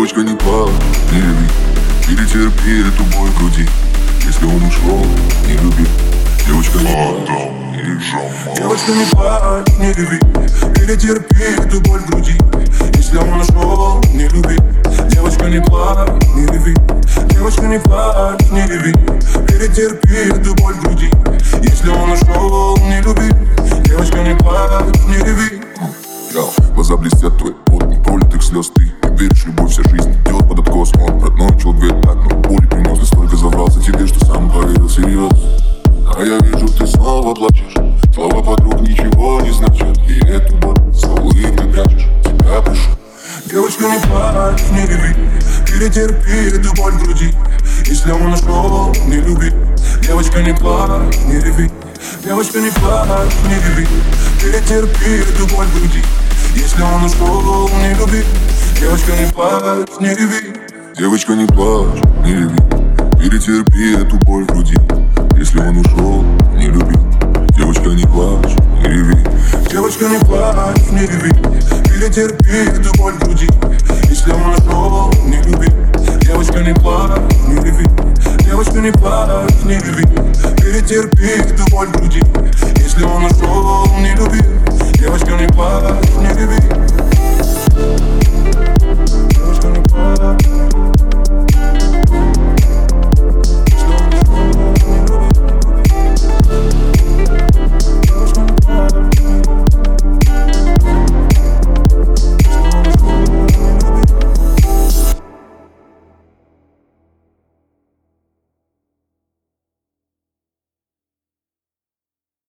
Девочка, не плачь, не реви, перетерпи эту боль в груди. Если он ушел, не люби. Девочка, не плачь, не реви. Девочка, не плачь, не реви, перетерпи эту боль в груди. Если он ушел, не люби. Девочка, не плачь, не реви. Девочка, не плачь, не реви, перетерпи эту боль в груди. Если он ушел, не люби. Девочка, не плачь, не реви. Глаза блестят, твой пот, не пролитых слез. Ты не веришь, любовь, вся жизнь идет под откос. Он родной человек, так много боли принес. Ты столько забрался тебе, что сам поверил серьезно. А я вижу, ты снова плачешь. Слова подруг ничего не значат. И эту боль за улыбкой прячешь. Тебя прошу. Девочка, не плачь, не реви, перетерпи эту боль в груди. Если он ушел, не люби. Девочка, не плачь, не реви. Девочка, не плачь, не реви, перетерпи эту боль в груди. Если он ушел, не люби. Девочка, не плачь, не реви. Девочка, не плачь, не реви, перетерпи эту боль в груди. Если он ушел, не люби. Девочка, не плачь, не реви. Девочка, не плачь, не реви, перетерпи эту боль в груди. Если он ушел, не люби. Девочка, не плачь, не реви. Девочка, не плачь, не реви, перетерпи эту боль в груди. Если он ушел, не люби. Девочка, не плачь, не реви.